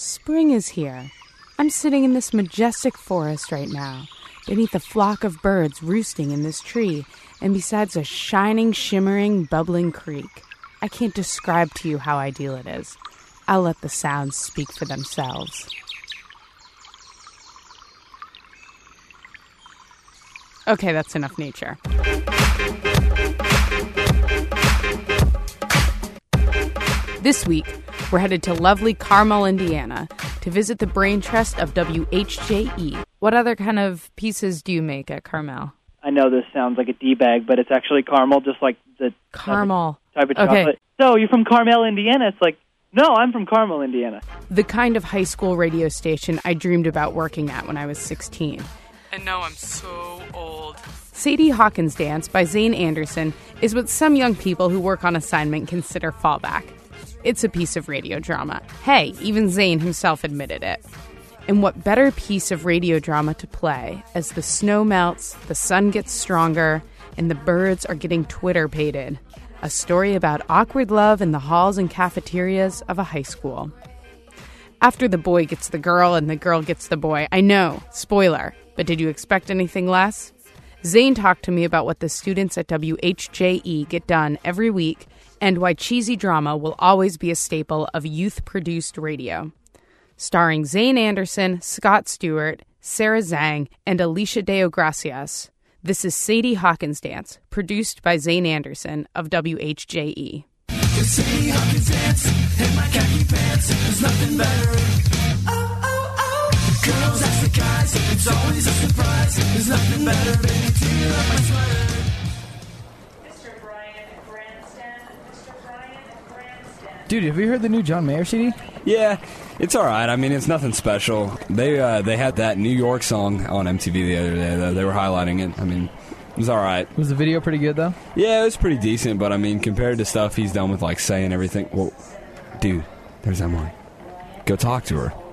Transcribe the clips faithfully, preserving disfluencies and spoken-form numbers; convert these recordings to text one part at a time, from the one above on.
Spring is here. I'm sitting in this majestic forest right now, beneath a flock of birds roosting in this tree, and besides a shining, shimmering, bubbling creek. I can't describe to you how ideal it is. I'll let the sounds speak for themselves. Okay, that's enough nature. This week, we're headed to lovely Carmel, Indiana, to visit the brain trust of W H J E. What other kind of pieces do you make at Carmel? I know this sounds like a D-bag, but it's actually caramel, just like the Caramel. type of Okay. chocolate. So, you're from Carmel, Indiana? It's like, no, I'm from Carmel, Indiana. The kind of high school radio station I dreamed about working at when I was sixteen. And now I'm so old. Sadie Hawkins Dance by Zane Anderson is what some young people who work on assignment consider fallback. It's a piece of radio drama. Hey, even Zane himself admitted it. And what better piece of radio drama to play as the snow melts, the sun gets stronger, and the birds are getting Twitter-pated. A story about awkward love in the halls and cafeterias of a high school. After the boy gets the girl and the girl gets the boy, I know, spoiler, but did you expect anything less? Zane talked to me about what the students at W H J E get done every week and why cheesy drama will always be a staple of youth-produced radio. Starring Zane Anderson, Scott Stewart, Sarah Zhang, and Alicia Deo Gracias, this is Sadie Hawkins Dance, produced by Zane Anderson of W H J E. It's Sadie Hawkins Dance in my khaki pants. There's nothing better. Oh, oh, oh. Girls ask the guys. It's always a surprise. There's nothing better. Baby, do you love my sweater? Mister Brian Cranston. Mister Brian Cranston. Dude, have you heard the new John Mayer C D? Yeah, it's all right. I mean, it's nothing special. They uh, they had that New York song on M T V the other day. Though. They were highlighting it. I mean, it was all right. Was the video pretty good, though? Yeah, it was pretty decent, but I mean, compared to stuff he's done with, like, Say and everything, well, dude, there's Emily. Go talk to her.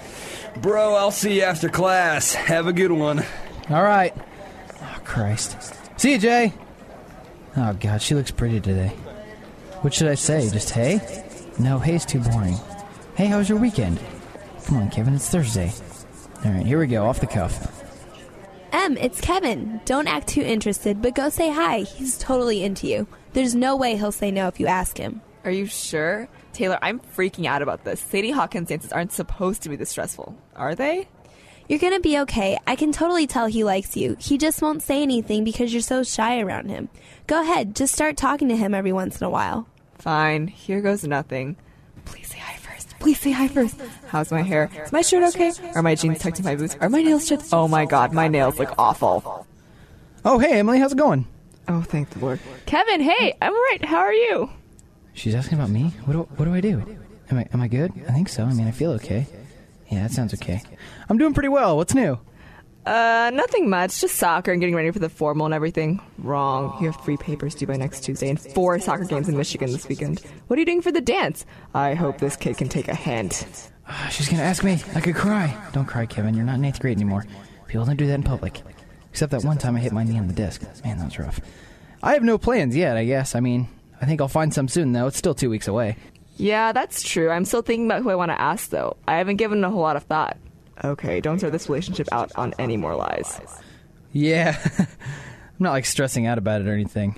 Bro, I'll see you after class. Have a good one. All right. Oh, Christ. See you, Jay. Oh, God, she looks pretty today. What should I say? Just hey? No, hey's too boring. Hey, how was your weekend? Come on, Kevin, it's Thursday. All right, here we go, off the cuff. Em, it's Kevin. Don't act too interested, but go say hi. He's totally into you. There's no way he'll say no if you ask him. Are you sure? Taylor, I'm freaking out about this. Sadie Hawkins dances aren't supposed to be this stressful, are they? You're gonna be okay. I can totally tell he likes you. He just won't say anything because you're so shy around him. Go ahead, just start talking to him every once in a while. Fine, here goes nothing. Please say hi first. Please say hi first. How's my hair? Is my shirt okay? Are my jeans tucked in my boots? Are my nails chipped? Oh my god, my nails look awful. Oh, hey, Emily, how's it going? Oh, thank the Lord. Kevin, hey, I'm alright. How are you? She's asking about me? What do, what do I do? Am I, am I good? I think so. I mean, I feel okay. Yeah, that sounds okay. I'm doing pretty well. What's new? Uh, nothing much. Just soccer and getting ready for the formal and everything. Wrong. You have three papers due by next Tuesday and four soccer games in Michigan this weekend. What are you doing for the dance? I hope this kid can take a hint. Uh, she's gonna ask me. I could cry. Don't cry, Kevin. You're not in eighth grade anymore. People don't do that in public. Except that one time I hit my knee on the desk. Man, that was rough. I have no plans yet, I guess. I mean, I think I'll find some soon, though. It's still two weeks away. Yeah, that's true. I'm still thinking about who I want to ask, though. I haven't given it a whole lot of thought. Okay, don't throw this relationship out on any more lies. Yeah. I'm not, like, stressing out about it or anything.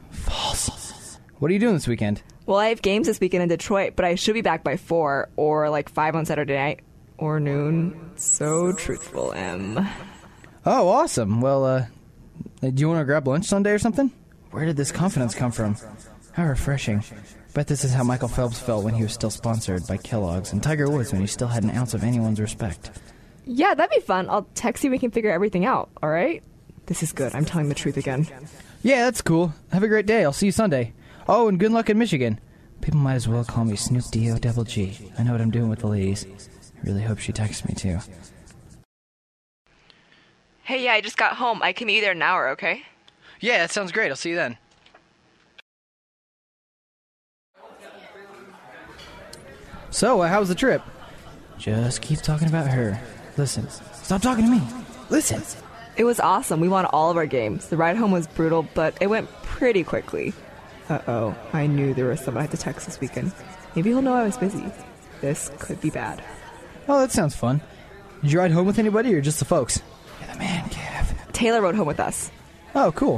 False. What are you doing this weekend? Well, I have games this weekend in Detroit, but I should be back by four, or like five on Saturday night, or noon. So truthful, Em. Oh, awesome. Well, uh, do you want to grab lunch Sunday or something? Where did this confidence come from? How refreshing. Bet this is how Michael Phelps felt when he was still sponsored by Kellogg's, and Tiger Woods when he still had an ounce of anyone's respect. Yeah, that'd be fun. I'll text you. We can figure everything out, all right? This is good. I'm telling the truth again. Yeah, that's cool. Have a great day. I'll see you Sunday. Oh, and good luck in Michigan. People might as well call me Snoop D O Double G. I know what I'm doing with the ladies. I really hope she texts me, too. Hey, yeah, I just got home. I can meet you there in an hour, okay? Yeah, that sounds great. I'll see you then. So, uh, how was the trip? Just keep talking about her. Listen. Stop talking to me. Listen. It was awesome. We won all of our games. The ride home was brutal, but it went pretty quickly. Uh-oh. I knew there was someone I had to text this weekend. Maybe he'll know I was busy. This could be bad. Oh, that sounds fun. Did you ride home with anybody or just the folks? You're the man, Kev. Taylor rode home with us. Oh, cool.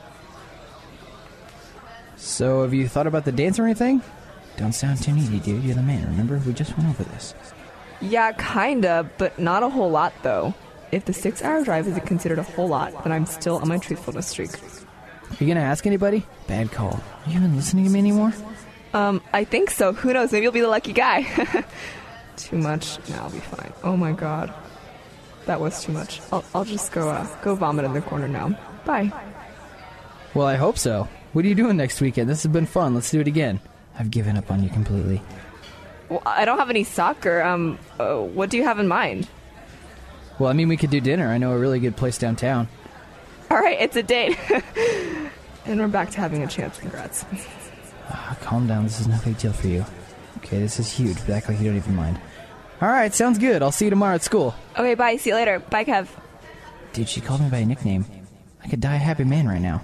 So, have you thought about the dance or anything? Don't sound too needy, dude. You're the man, remember? We just went over this. Yeah, kinda, but not a whole lot, though. If the six-hour drive isn't considered a whole lot, then I'm still on my truthfulness streak. You gonna ask anybody? Bad call. Are you even listening to me anymore? Um, I think so. Who knows? Maybe you'll be the lucky guy. Too much? No, I'll be fine. Oh my god. That was too much. I'll, I'll just go, uh, go vomit in the corner now. Bye. Well, I hope so. What are you doing next weekend? This has been fun. Let's do it again. I've given up on you completely. Well, I don't have any soccer. Um, uh, what do you have in mind? Well, I mean, we could do dinner. I know a really good place downtown. All right, it's a date. And we're back to having a chance. Congrats. Oh, calm down. This is no big deal for you. Okay, this is huge, but act like you don't even mind. All right, sounds good. I'll see you tomorrow at school. Okay, bye. See you later. Bye, Kev. Dude, she called me by a nickname. I could die a happy man right now.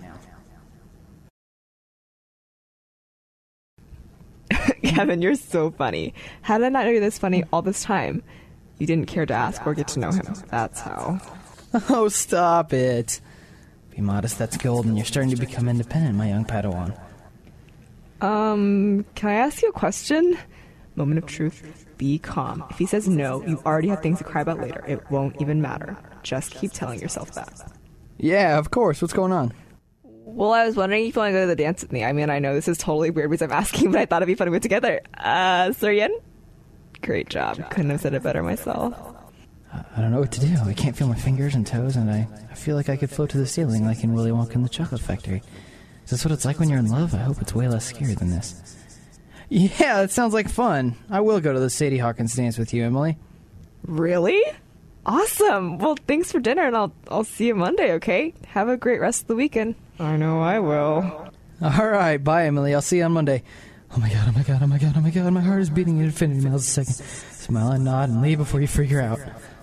Kevin, you're so funny. How did I not know you're this funny all this time? You didn't care to ask or get to know him. That's how. Oh, stop it. Be modest, that's gold, and you're starting to become independent, my young Padawan. Um, can I ask you a question? Moment of truth. Be calm. If he says no, you already have things to cry about later. It won't even matter. Just keep telling yourself that. Yeah, of course. What's going on? Well, I was wondering if you want to go to the dance with me. I mean, I know this is totally weird because I'm asking, but I thought it'd be fun to go together. Uh, Suryan? Great job. Couldn't have said it better myself. I don't know what to do. I can't feel my fingers and toes, and I, I feel like I could float to the ceiling like in Willy Wonka and the Chocolate Factory. Is this what it's like when you're in love? I hope it's way less scary than this. Yeah, that sounds like fun. I will go to the Sadie Hawkins dance with you, Emily. Really? Awesome. Well, thanks for dinner, and I'll I'll see you Monday, okay? Have a great rest of the weekend. I know I will. All right, bye, Emily. I'll see you on Monday. Oh my god, oh my god, oh my god, oh my god. My heart is beating at infinity miles a second. Smile and nod and leave before you figure out.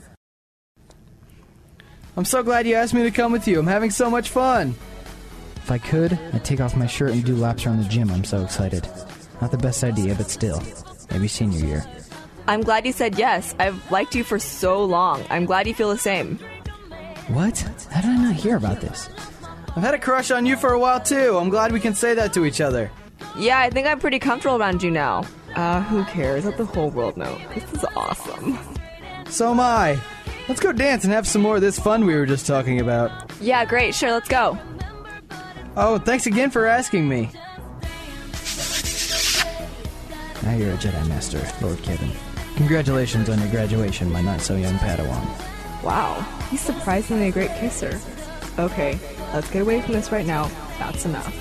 I'm so glad you asked me to come with you. I'm having so much fun. If I could, I'd take off my shirt and do laps around the gym. I'm so excited. Not the best idea, but still. Maybe senior year. I'm glad you said yes. I've liked you for so long. I'm glad you feel the same. What? How did I not hear about this? I've had a crush on you for a while, too. I'm glad we can say that to each other. Yeah, I think I'm pretty comfortable around you now. Uh, who cares? Let the whole world know. This is awesome. So am I. Let's go dance and have some more of this fun we were just talking about. Yeah, great. Sure, let's go. Oh, thanks again for asking me. Now you're a Jedi Master, Lord Kevin. Congratulations on your graduation, my not-so-young Padawan. Wow, he's surprisingly a great kisser. Okay, let's get away from this right now. That's enough.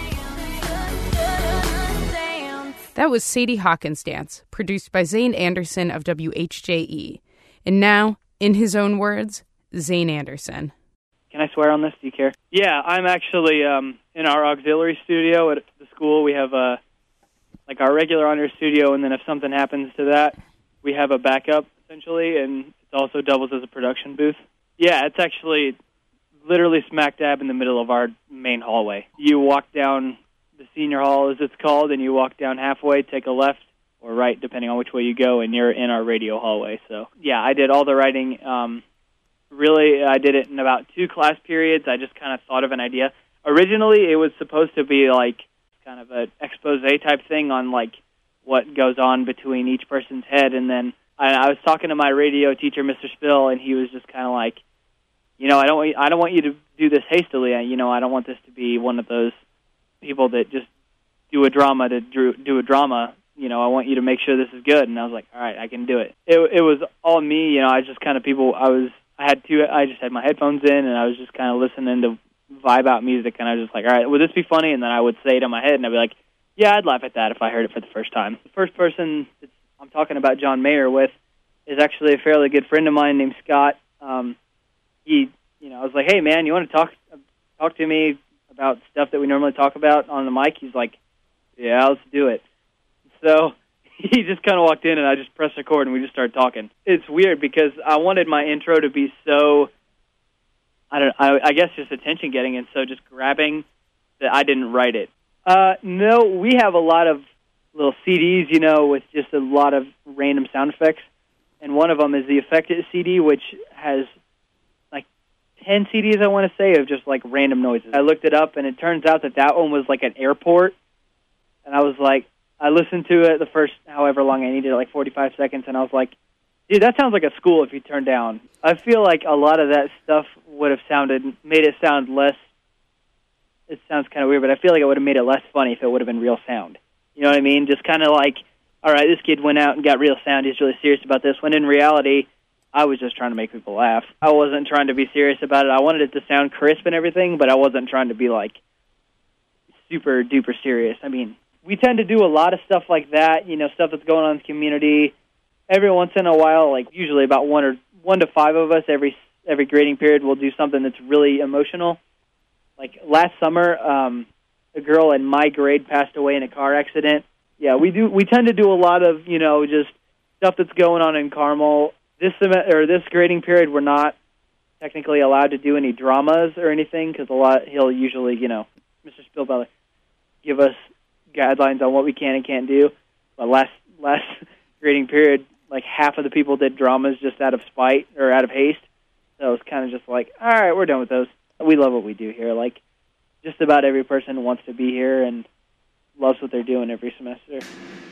That was Sadie Hawkins Dance, produced by Zane Anderson of W H J E. And now, in his own words, Zane Anderson. Can I swear on this? Do you care? Yeah, I'm actually um, in our auxiliary studio at the school. We have a like our regular on-air studio, and then if something happens to that, we have a backup, essentially, and it also doubles as a production booth. Yeah, it's actually literally smack dab in the middle of our main hallway. You walk down the senior hall, as it's called, and you walk down halfway, take a left or right, depending on which way you go, and you're in our radio hallway. So, yeah, I did all the writing. Um, really, I did it in about two class periods. I just kind of thought of an idea. Originally, it was supposed to be like kind of an expose type thing on like what goes on between each person's head, and then I, I was talking to my radio teacher, Mister Spill, and he was just kind of like, you know, I don't want, I don't want you to do this hastily. I, you know, I don't want this to be one of those people that just do a drama to do, do a drama. You know, I want you to make sure this is good. And I was like, all right, I can do it. It, it was all me. You know, I was just kind of people. I was, I had two. I just had my headphones in, and I was just kind of listening to vibe out music, and I was just like, all right, would this be funny? And then I would say it in my head, and I'd be like, yeah, I'd laugh at that if I heard it for the first time. The first person that I'm talking about John Mayer with is actually a fairly good friend of mine named Scott. Um, he, you know, I was like, hey, man, you want to talk talk to me about stuff that we normally talk about on the mic? He's like, yeah, let's do it. So he just kind of walked in, and I just pressed record, and we just started talking. It's weird because I wanted my intro to be so, I don't, I, I guess just attention-getting, and so just grabbing that I didn't write it. Uh, no, we have a lot of little C Ds, you know, with just a lot of random sound effects. and one of them is the Affected C D, which has like ten C Ds, I want to say, of just like random noises. I looked it up, and it turns out that that one was like an airport, and I was like, I listened to it the first however long I needed, like forty-five seconds, and I was like, dude, that sounds like a school if you turn down. I feel like a lot of that stuff would have sounded, made it sound less, it sounds kind of weird, but I feel like it would have made it less funny if it would have been real sound. You know what I mean? Just kind of like, all right, this kid went out and got real sound, he's really serious about this, when in reality, I was just trying to make people laugh. I wasn't trying to be serious about it. I wanted it to sound crisp and everything, but I wasn't trying to be like super duper serious. I mean, we tend to do a lot of stuff like that, you know, stuff that's going on in the community. Every once in a while, like usually about one or one to five of us every every grading period will do something that's really emotional. Like last summer, um, a girl in my grade passed away in a car accident. Yeah, we do. We tend to do a lot of, you know, just stuff that's going on in Carmel. This sem- or this grading period, we're not technically allowed to do any dramas or anything because a lot he'll usually, you know, Mister Spielbeller give us guidelines on what we can and can't do. But last last grading period, like half of the people did dramas just out of spite or out of haste. So it's kind of just like, all right, we're done with those. We love what we do here. Like, just about every person wants to be here and loves what they're doing every semester.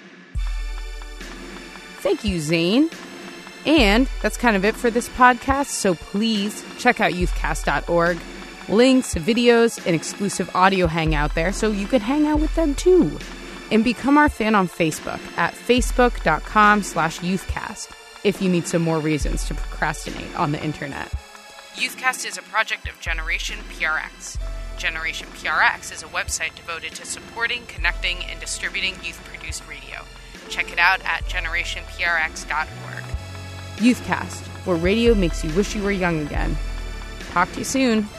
Thank you, Zane. And that's kind of it for this podcast, so please check out youthcast dot org. Links, videos, and exclusive audio hang out there so you can hang out with them too. And become our fan on Facebook at facebook.com slash youthcast if you need some more reasons to procrastinate on the internet. Youthcast is a project of Generation P R X. Generation P R X is a website devoted to supporting, connecting, and distributing youth-produced radio. Check it out at generation p r x dot org. Youthcast, where radio makes you wish you were young again. Talk to you soon.